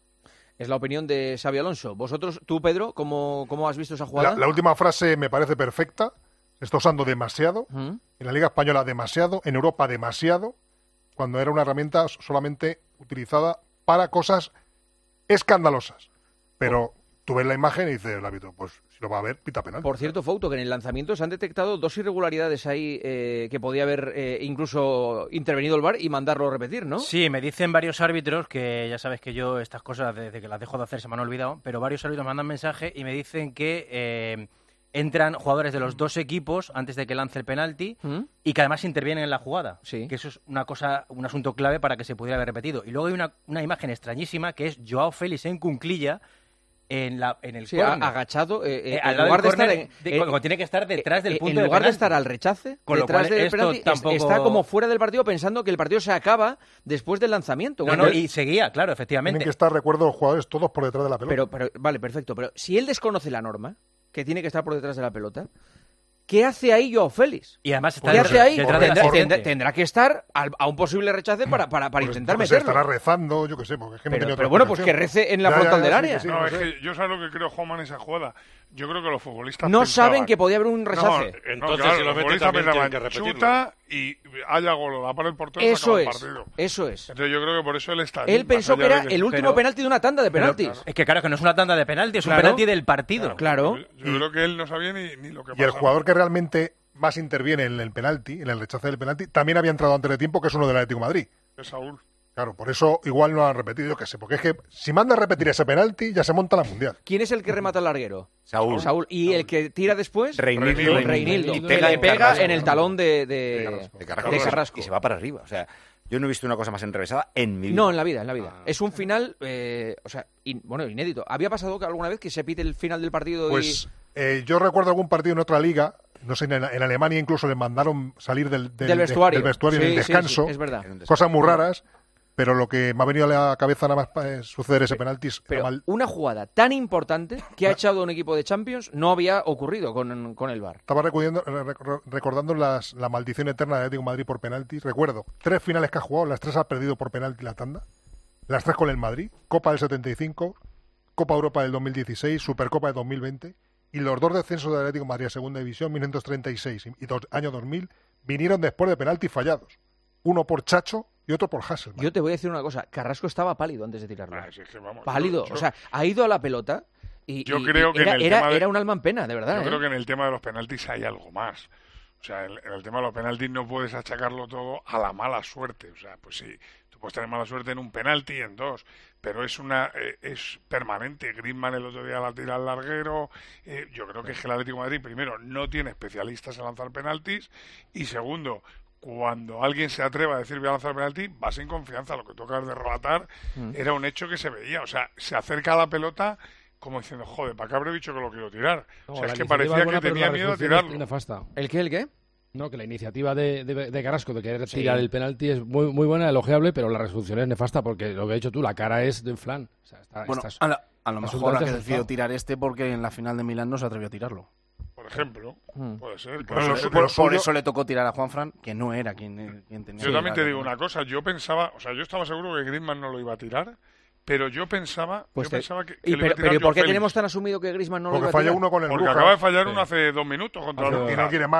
Es la opinión de Xabi Alonso. Vosotros, tú, Pedro, ¿cómo, cómo has visto esa jugada? La, la última frase me parece perfecta. Se está usando demasiado. ¿Mm? En la Liga Española demasiado. En Europa demasiado. Cuando era una herramienta solamente utilizada para cosas escandalosas. Pero tú ves la imagen y dices, el árbitro, pues si lo va a ver, pita penal. Por cierto, Fouto, que en el lanzamiento se han detectado dos irregularidades ahí eh, que podía haber eh, incluso intervenido el V A R y mandarlo a repetir, ¿no? Sí, me dicen varios árbitros, que ya sabes que yo estas cosas desde que las dejo de hacer se me han olvidado, pero varios árbitros me mandan mensaje y me dicen que eh, entran jugadores de los dos equipos antes de que lance el penalti ¿Mm? y que además intervienen en la jugada. Sí. Que eso es una cosa, un asunto clave para que se pudiera haber repetido. Y luego hay una, una imagen extrañísima que es Joao Félix en cunclilla en, la, en el sí, córner. agachado, eh, eh, al en lugar de estar en, de, eh, tiene que estar detrás del eh, punto en lugar de, de estar al rechace, con detrás cual, del penalti, tampoco... está como fuera del partido pensando que el partido se acaba después del lanzamiento. No, no, y seguía, claro, efectivamente. Tienen que estar, recuerdo, los jugadores todos por detrás de la pelota. Pero, pero vale, perfecto, pero si él desconoce la norma, que tiene que estar por detrás de la pelota, ¿qué hace ahí Joao Félix? Y además está ¿Qué hace ahí? Tendrá, tendrá, tendrá, tendrá que estar al, a un posible rechace para, para, para pues, intentar pues meterlo. estará rezando, yo qué sé, porque es que no pero, tiene pero bueno, pues que rece en la ya, frontal ya, ya, del área. Sí, sí, no, no es sé. que yo sé lo que creo, Juanma, en esa jugada. Yo creo que los futbolistas no pensaban, saben que podía haber un rechace. No, entonces, no, claro, si lo meten también tienen que repetirlo. Chuta y haya gol, la para el portero. Eso es, partido. eso es. Entonces yo creo que por eso él está Él pensó que era que... el último pero, penalti de una tanda de penaltis. Pero, claro. Es que claro, que no es una tanda de penaltis, es claro. un penalti del partido. Claro. Yo, yo y, creo que él no sabía ni, ni lo que pasaba. Y el jugador que realmente más interviene en el penalti, en el rechace del penalti, también había entrado antes de tiempo, que es uno del Atlético de Madrid. Es Saúl. Claro, por eso igual no lo han repetido, yo qué sé, porque es que si manda a repetir ese penalti ya se monta la mundial. ¿Quién es el que remata al larguero? Saúl. Saúl. ¿Y Saúl. el que tira después? Reinildo. Reinildo. Y pega, le pega Carrasco, en el talón de, de, de, Carrasco. de Carrasco. Y se va para arriba, o sea... Yo no he visto una cosa más enrevesada en mi vida. No, en la vida, en la vida. Ah. Es un final, eh, o sea, in, bueno, inédito. ¿Había pasado que alguna vez que se pite el final del partido? Pues y... eh, yo recuerdo algún partido en otra liga, no sé, en, en Alemania incluso les mandaron salir del, del, del vestuario, del vestuario sí, en el descanso. Sí, sí, es verdad. Cosas muy raras. Pero lo que me ha venido a la cabeza nada más es suceder ese penalti. Pero mal... una jugada tan importante que ha echado a un equipo de Champions no había ocurrido con, con el V A R. Estaba recordando las, la maldición eterna de Atlético de Madrid por penaltis. Recuerdo, tres finales que ha jugado, las tres ha perdido por penalti la tanda. Las tres con el Madrid, Copa del setenta y cinco, Copa Europa del dos mil dieciséis, Supercopa del dos mil veinte. Y los dos descensos de Atlético de Madrid a Segunda División, mil novecientos treinta y seis y dos, año dos mil, vinieron después de penaltis fallados. Uno por Chacho y otro por Hasselmann. Yo te voy a decir una cosa. Carrasco estaba pálido antes de tirarlo. Ah, es que vamos, pálido. Yo, o sea, ha ido a la pelota y, yo y, creo y que era, en el era, tema de, era un alma en pena, de verdad. Yo ¿eh? creo que en el tema de los penaltis hay algo más. O sea, en, en el tema de los penaltis no puedes achacarlo todo a la mala suerte. O sea, pues sí, tú puedes tener mala suerte en un penalti, en dos, pero es una eh, es permanente. Griezmann el otro día la tira al larguero. Eh, yo creo que es que el Atlético de Madrid, primero, no tiene especialistas en lanzar penaltis y segundo, cuando alguien se atreva a decir voy a lanzar penalti, va sin confianza. Lo que tú acabas de relatar mm. era un hecho que se veía. O sea, se acerca a la pelota como diciendo, joder, ¿para qué habré dicho que lo quiero tirar? No, o sea, es que parecía buena, que tenía miedo a tirarlo. ¿El qué, el qué? No, que la iniciativa de, de, de Carrasco de querer sí. tirar el penalti es muy, muy buena, elogiable, pero la resolución es nefasta porque lo que has dicho tú, la cara es de flan. O sea, está, bueno, estás, a, la, a lo mejor ha que decidido tirar este porque en la final de Milán no se atrevió a tirarlo. Por ejemplo, hmm. puede ser. Por, eso, por, por, por eso le tocó tirar a Juanfran, que no era quien, quien tenía. Yo que también tirar, te digo ¿no? una cosa, yo pensaba, o sea, yo estaba seguro que Griezmann no lo iba a tirar, pero yo pensaba, pues yo te... pensaba que, que y le pero, iba a tirar pero ¿por qué Félix? tenemos tan asumido que Griezmann no porque lo iba a tirar? Falló uno con el Porque Brujas. acaba de fallar uno hace dos minutos contra el Y no quiere más.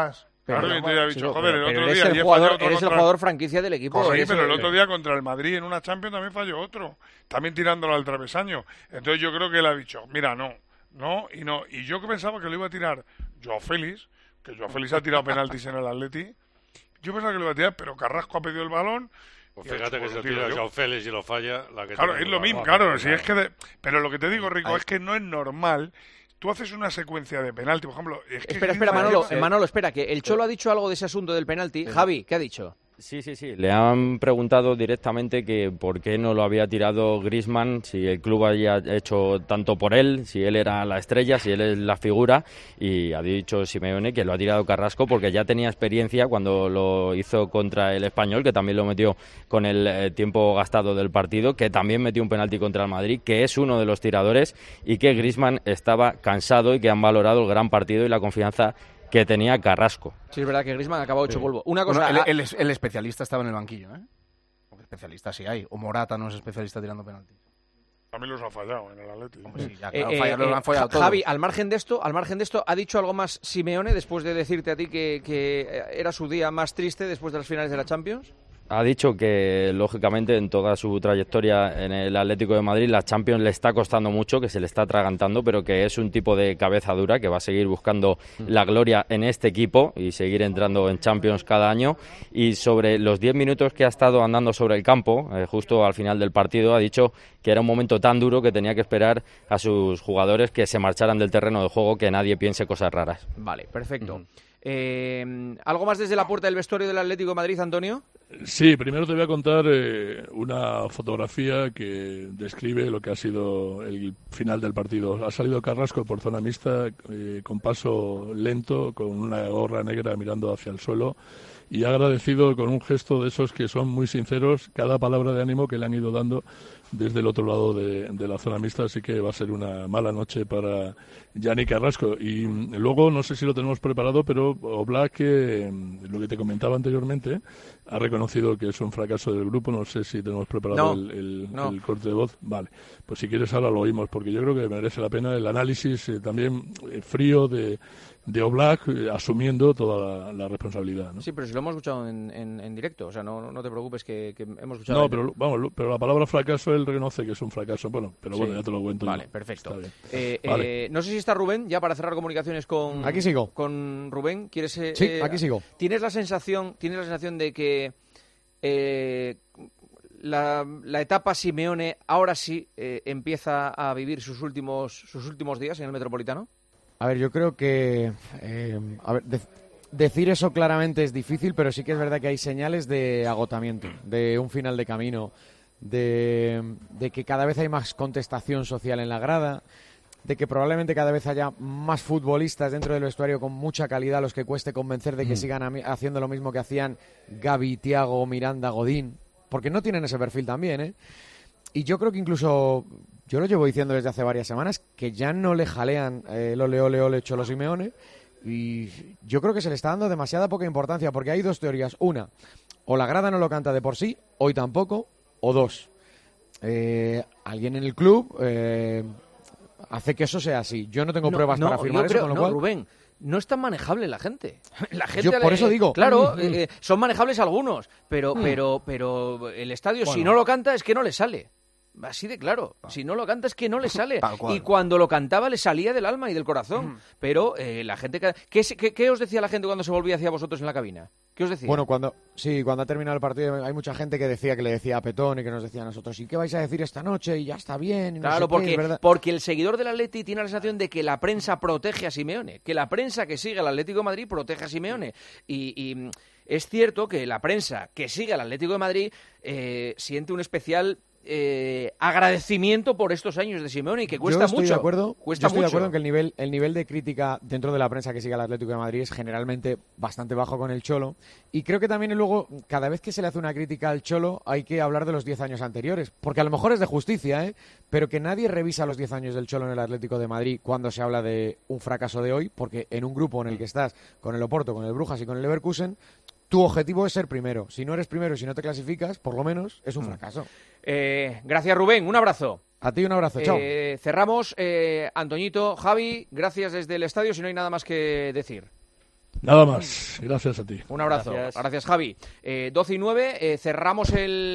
Claro, yo te había dicho, Chico, joder, pero, el pero otro eres día... el ayer jugador, falló otro eres el contra- jugador franquicia del equipo. Pues sí, eres pero el el- otro día contra el Madrid en una Champions también falló otro. También tirándolo al travesaño. Entonces yo creo que él ha dicho, mira, no, no y no. Y yo que pensaba que lo iba a tirar Joao Félix, que Joao Félix ha tirado penaltis en el Atleti. Yo pensaba que lo iba a tirar, pero Carrasco ha pedido el balón. Pues y ha fíjate dicho, que pues se lo tiro tira yo. Joao Félix y lo falla. La que Claro, tiene es lo la mismo, guapa, claro. Si claro. es que de- Pero lo que te digo, Rico, es que no es normal. Tú haces una secuencia de penalti, por ejemplo. Es que Espera, espera, Griezmann Manolo, lleva- Manolo, espera, que el Cholo ha dicho algo de ese asunto del penalti. Javi, ¿qué ha dicho? Sí, sí, sí. Le han preguntado directamente que por qué no lo había tirado Griezmann, si el club había hecho tanto por él, si él era la estrella, si él es la figura, y ha dicho Simeone que lo ha tirado Carrasco porque ya tenía experiencia cuando lo hizo contra el Español, que también lo metió con el eh, tiempo gastado del partido, que también metió un penalti contra el Madrid, que es uno de los tiradores, y que Griezmann estaba cansado y que han valorado el gran partido y la confianza que tenía Carrasco. Sí, es verdad que Griezmann acaba hecho Sí. polvo. Una cosa... Bueno, ah, el, el- el especialista estaba en el banquillo, ¿eh? Porque especialista sí hay. O Morata no es especialista tirando penaltis. También los ha fallado en el Atleti. Sí, ya, Eh, claro, eh, falla- los eh, han fallado Ja- todos. Javi, al margen de esto, al margen de esto, ¿ha dicho algo más Simeone después de decirte a ti que, que era su día más triste después de las finales de la Champions? Ha dicho que, lógicamente, en toda su trayectoria en el Atlético de Madrid, la Champions le está costando mucho, que se le está atragantando, pero que es un tipo de cabeza dura, que va a seguir buscando la gloria en este equipo y seguir entrando en Champions cada año. Y sobre los diez minutos que ha estado andando sobre el campo, eh, justo al final del partido, ha dicho que era un momento tan duro que tenía que esperar a sus jugadores que se marcharan del terreno de juego, que nadie piense cosas raras. Vale, perfecto. Eh, ¿Algo más desde la puerta del vestuario del Atlético de Madrid, Antonio? Sí, primero te voy a contar eh, una fotografía que describe lo que ha sido el final del partido. Ha salido Carrasco por zona mixta, eh, con paso lento, con una gorra negra mirando hacia el suelo, y ha agradecido con un gesto de esos que son muy sinceros cada palabra de ánimo que le han ido dando desde el otro lado de, de la zona mixta, así que va a ser una mala noche para Yannick Carrasco. Y mm, luego, no sé si lo tenemos preparado, pero Oblak, eh, lo que te comentaba anteriormente, ha reconocido que es un fracaso del grupo. No sé si tenemos preparado No, el, el- no. el corte de voz. Vale, pues si quieres ahora lo oímos, porque yo creo que merece la pena el análisis eh, también eh, frío de, de Oblak, eh, asumiendo toda la, la responsabilidad, ¿no? Sí, pero si lo hemos escuchado en, en- en directo, o sea, no, no te preocupes que, que hemos escuchado... No, en- pero vamos, lo- pero la palabra fracaso él reconoce que es un fracaso. Bueno, pero bueno, Sí. ya te lo cuento. Vale, yo. perfecto. Está bien. Eh, Vale. eh, no sé si está Rubén, ya para cerrar comunicaciones con... Aquí sigo. Con Rubén, ¿quieres...? eh, Sí, eh, aquí sigo. ¿Tienes la sensación, tienes la sensación de que eh, la, la etapa Simeone ahora sí eh, empieza a vivir sus últimos, sus últimos días en el Metropolitano? A ver, yo creo que eh, a ver, de- decir eso claramente es difícil, pero sí que es verdad que hay señales de agotamiento, de un final de camino, de, de que cada vez hay más contestación social en la grada, de que probablemente cada vez haya más futbolistas dentro del vestuario con mucha calidad, los que cueste convencer de que Mm. sigan ami- haciendo lo mismo que hacían Gavi, Thiago, Miranda, Godín, porque no tienen ese perfil también, ¿eh? Y yo creo que incluso, yo lo llevo diciendo desde hace varias semanas, que ya no le jalean eh, el ole, ole, ole, Cholo Simeone, y yo creo que se le está dando demasiada poca importancia, porque hay dos teorías. Una, o la grada no lo canta de por sí, hoy tampoco, o dos, eh, alguien en el club eh, hace que eso sea así. Yo no tengo No, pruebas no, para afirmar yo eso, creo- con lo no, cual... Rubén, no es tan manejable la gente. La gente Yo por le- eso digo. Claro, Mm, mm. eh, son manejables algunos, pero, Mm. pero, pero el estadio, si Bueno. no lo canta, es que no le sale. Así de claro. Si no lo canta, es que no le sale. Tal cual. Y cuando lo cantaba, le salía del alma y del corazón. Pero eh, la gente... que- ¿Qué, se- qué, qué os decía la gente cuando se volvía hacia vosotros en la cabina? ¿Qué os decía? Bueno, cuando sí, cuando ha terminado el partido hay mucha gente que decía que le decía a Petón y que nos decía a nosotros, ¿y qué vais a decir esta noche? Y ya está bien. Y no Claro, sé qué, porque, es verdad. porque el seguidor del Atleti tiene la sensación de que la prensa protege a Simeone, que la prensa que sigue al Atlético de Madrid protege a Simeone. Y, y, mm, es cierto que la prensa que sigue al Atlético de Madrid eh, siente un especial eh, agradecimiento por estos años de Simeone y que cuesta yo estoy mucho. De acuerdo, cuesta yo estoy mucho. de acuerdo en que el nivel, el nivel de crítica dentro de la prensa que sigue al Atlético de Madrid es generalmente bastante bajo con el Cholo. Y creo que también luego, cada vez que se le hace una crítica al Cholo, hay que hablar de los diez años anteriores. Porque a lo mejor es de justicia, ¿eh? Pero que nadie revisa los diez años del Cholo en el Atlético de Madrid cuando se habla de un fracaso de hoy, porque en un grupo en el que estás con el Oporto, con el Brujas y con el Leverkusen, tu objetivo es ser primero. Si no eres primero y si no te clasificas, por lo menos es un fracaso. Eh, gracias, Rubén. Un abrazo. A ti un abrazo, chao. Eh, cerramos. Eh, Antoñito, Javi, gracias desde el estadio, si no hay nada más que decir. Nada más, gracias a ti. Un abrazo, gracias, Gracias. Javi. Eh, doce y nueve, eh, cerramos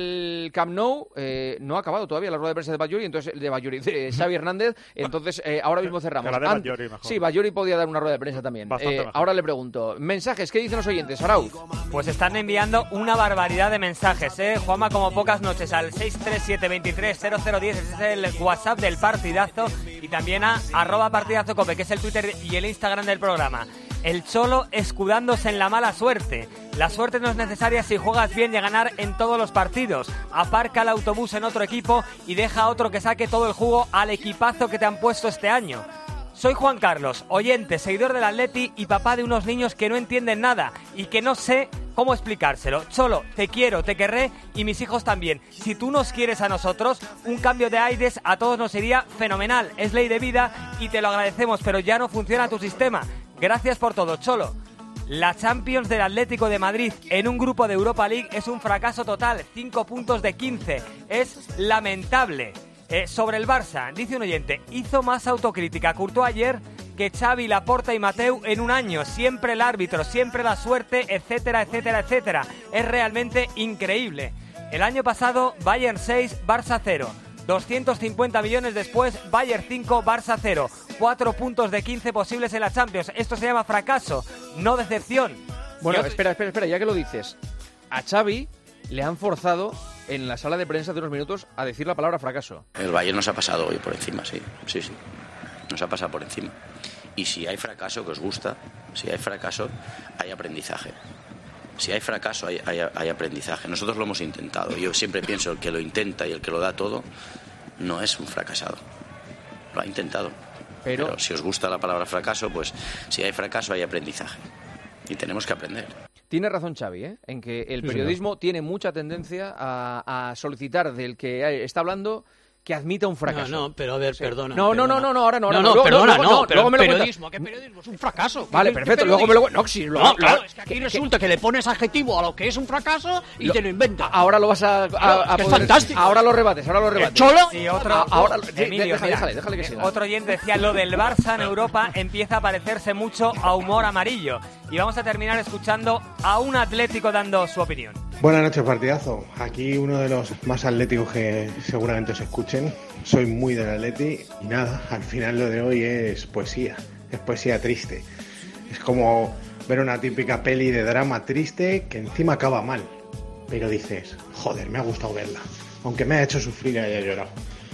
el Camp Nou. Eh, no ha acabado todavía la rueda de prensa de Batllori, entonces de Batllori, de Xavi Hernández. Entonces, eh, ahora mismo cerramos. Que la de Ant- Batllori mejor. Sí, Batllori podía dar una rueda de prensa también. Bastante Eh, mejor. ahora le pregunto. Mensajes, ¿qué dicen los oyentes, Arauz? Pues están enviando una barbaridad de mensajes, ¿eh? Juanma, como pocas noches, al seis tres siete, veintitrés, cero cero diez, ese es el WhatsApp del partidazo, y también a arroba partidazo cope, que es el Twitter y el Instagram del programa. El Cholo escudándose en la mala suerte. La suerte no es necesaria si juegas bien y a ganar en todos los partidos. Aparca el autobús en otro equipo y deja a otro que saque todo el jugo al equipazo que te han puesto este año. Soy Juan Carlos, oyente, seguidor del Atleti y papá de unos niños que no entienden nada y que no sé cómo explicárselo. Cholo, te quiero, te querré y mis hijos también. Si tú nos quieres a nosotros, un cambio de aires a todos nos iría fenomenal. Es ley de vida y te lo agradecemos, pero ya no funciona tu sistema. Gracias por todo, Cholo. La Champions del Atlético de Madrid en un grupo de Europa League es un fracaso total. cinco puntos de quince. Es lamentable. Eh, sobre el Barça, dice un oyente, hizo más autocrítica Courtois ayer que Xavi, Laporta y Mateu en un año. Siempre el árbitro, siempre la suerte, etcétera, etcétera, etcétera. Es realmente increíble. El año pasado, Bayern seis, Barça cero. doscientos cincuenta millones después, Bayern cinco, Barça cero. cuatro puntos de quince posibles en la Champions. Esto se llama fracaso, no decepción. Bueno, Y otro- espera, espera, espera, ya que lo dices. A Xavi le han forzado en la sala de prensa de unos minutos a decir la palabra fracaso. El Bayern nos ha pasado hoy por encima, sí, sí, sí. Nos ha pasado por encima. Y si hay fracaso, que os gusta, si hay fracaso, hay aprendizaje. Si hay fracaso, hay, hay, hay aprendizaje. Nosotros lo hemos intentado. Yo siempre pienso el que lo intenta y el que lo da todo no es un fracasado. Lo ha intentado. Pero, Pero si os gusta la palabra fracaso, pues si hay fracaso, hay aprendizaje. Y tenemos que aprender. Tiene razón Xavi, ¿eh? En que el Sí, periodismo tiene mucha tendencia a, a solicitar del que está hablando que admita un fracaso. No, no, pero a ver, Sí. perdona. No, no, no, no, no, ahora no. Ahora No, no, Luego- perdona, luego- no, pero luego me lo cuentas. periodismo, ¿qué periodismo? Es un fracaso. Vale, ¿Qué- qué perfecto, luego me lo periodismo? no, sí, lo- No, lo- claro, es que aquí que- resulta que le pones adjetivo a lo que es un fracaso y Lo- te lo inventas. Ahora lo vas a, a- Claro, a es poder- fantástico. Ahora lo rebates, ahora lo rebates. Cholo? Y otro, A- ahora, sí, Emilio, déjale, mira, déjale, déjale que siga. Otro oyente decía, lo del Barça en Europa empieza a parecerse mucho a humor amarillo. Y vamos a terminar escuchando a un Atlético dando su opinión. Buenas noches, partidazo. Aquí uno de los más atléticos que seguramente os escuchen. Soy muy del Atleti y nada, al final lo de hoy es poesía. Es poesía triste. Es como ver una típica peli de drama triste que encima acaba mal. Pero dices, joder, me ha gustado verla. Aunque me ha hecho sufrir y haya llorado.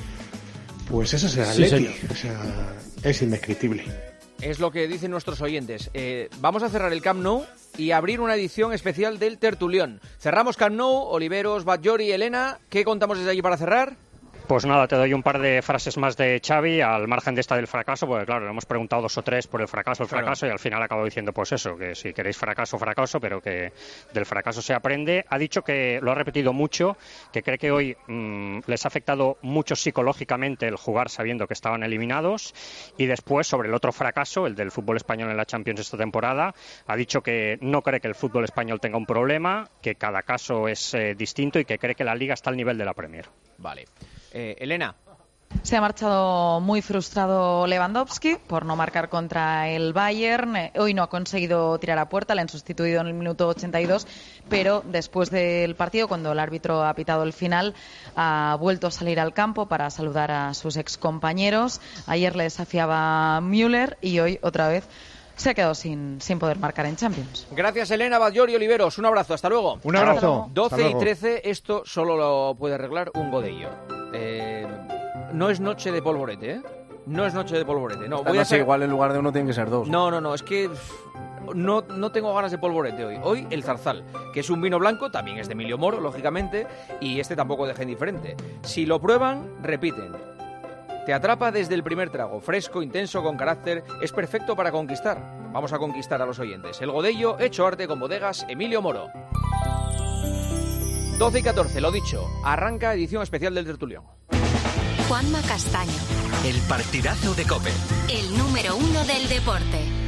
Pues eso es el Sí, Atleti. señor. O sea, es indescriptible. Es lo que dicen nuestros oyentes. Eh, vamos a cerrar el Camp Nou y abrir una edición especial del Tertulión. Cerramos Camp Nou, Oliveros, Batllori, Elena. ¿Qué contamos desde allí para cerrar? Pues nada, te doy un par de frases más de Xavi al margen de esta del fracaso, porque claro, le hemos preguntado dos o tres por el fracaso, el Claro. fracaso, y al final acabo diciendo pues eso, que si queréis fracaso, fracaso, pero que del fracaso se aprende. Ha dicho que, lo ha repetido mucho, que cree que hoy mmm, les ha afectado mucho psicológicamente el jugar sabiendo que estaban eliminados, y después sobre el otro fracaso, el del fútbol español en la Champions esta temporada, ha dicho que no cree que el fútbol español tenga un problema, que cada caso es eh, distinto y que cree que la Liga está al nivel de la Premier. Vale. Eh, Elena. Se ha marchado muy frustrado Lewandowski por no marcar contra el Bayern. Eh, Hoy no ha conseguido tirar a puerta, le han sustituido en el minuto ochenta y dos, pero después del partido, cuando el árbitro ha pitado el final, ha vuelto a salir al campo para saludar a sus excompañeros. Ayer le desafiaba Müller y hoy otra vez se ha quedado sin, sin poder marcar en Champions. Gracias, Elena, Batllori, Oliveros. Un abrazo, hasta luego. Un abrazo. Hasta luego. doce Hasta y luego. trece, esto solo lo puede arreglar un godello. Eh, no es noche de polvorete, ¿eh? No es noche de polvorete. No, voy a No sé, ser... igual en lugar de uno tiene que ser dos. No, no, no, es que no, no tengo ganas de polvorete hoy. Hoy el Zarzal, que es un vino blanco, también es de Emilio Moro, lógicamente, y este tampoco deja indiferente. Si lo prueban, repiten. Te atrapa desde el primer trago, fresco, intenso, con carácter, es perfecto para conquistar. Vamos a conquistar a los oyentes. El Godello, hecho arte con bodegas Emilio Moro. doce y catorce, lo dicho, arranca edición especial del Tertulión. Juanma Castaño, El partidazo de COPE. el número uno del deporte.